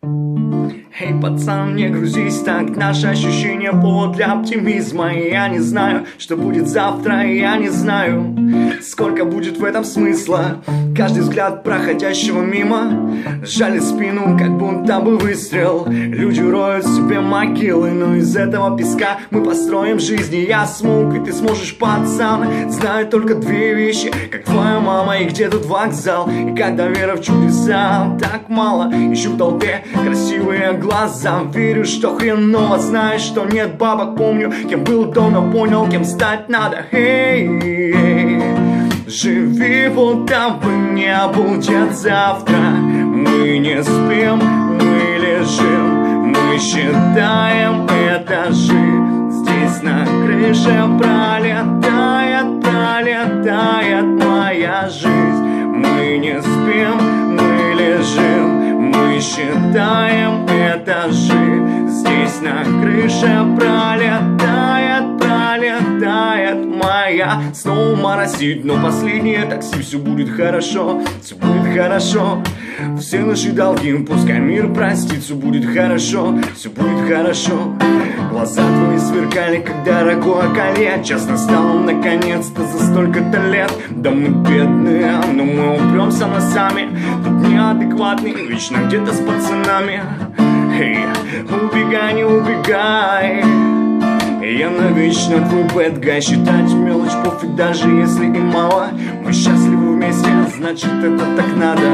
Эй, пацан, не грузись так, наши ощущения повод для оптимизма. И я не знаю, что будет завтра, и я не знаю, сколько будет в этом смысла. Каждый взгляд проходящего мимо жалит спину, как будто бы выстрел. Люди роют себе могилы, но из этого песка мы построим жизнь. И я смог, и ты сможешь, пацан. Знаю только две вещи, как твоя мама и где тут вокзал. И когда вера в чудеса так мало, ищу в толпе красивые глаза. Верю, что хреново, знаю, что нет бабок. Помню, кем был давно, понял, кем стать надо. Эй, живи, будто бы не будет завтра. Мы не спим, мы лежим, мы считаем этажи. Здесь на крыше пролетает, пролетает моя жизнь. Мы не спим, мы лежим, мы считаем этажи. Здесь на крыше пролетает, пролетает моя. Снова моросит, но последнее такси. Все будет хорошо, все будет хорошо. Все наши долги, пускай мир простит. Все будет хорошо, все будет хорошо. Глаза твои сверкали, как дорогое колье. Час настал наконец-то за столько-то лет. Да мы бедные, но мы упремся носами. Тут неадекватный, вечно где-то с пацанами. Эй, убегай, не убегай. Я навечно твой bad guy. Считать мелочь пофиг, даже если и мало. Мы счастливы вместе, значит это так надо.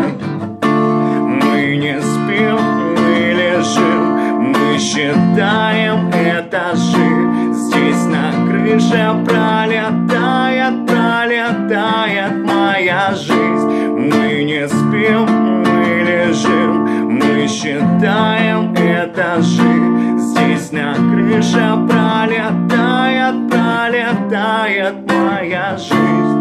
Мы не спим, мы лежим, мы считаем этажи. Здесь на крыше пролетает, пролетает моя жизнь. Мы не спим, мы лежим, мы считаем этажи. Здесь на крыше пролетает, пролетает моя жизнь.